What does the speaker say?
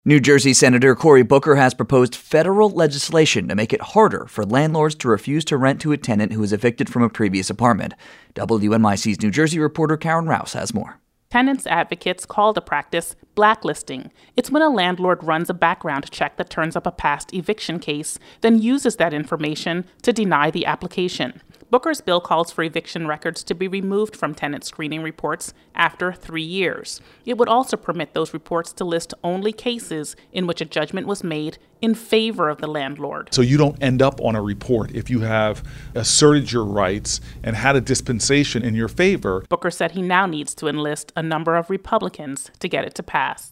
New Jersey Senator Cory Booker has proposed federal legislation to make it harder for landlords to refuse to rent to a tenant who is evicted from a previous apartment. WNYC's New Jersey reporter Karen Rouse has more. Tenants advocates call the practice blacklisting. It's when a landlord runs a background check that turns up a past eviction case, then uses that information to deny the application. Booker's bill calls for eviction records to be removed from tenant screening reports after 3 years. It would also permit those reports to list only cases in which a judgment was made in favor of the landlord. So you don't end up on a report if you have asserted your rights and had a dispensation in your favor. Booker said he now needs to enlist a number of Republicans to get it to pass.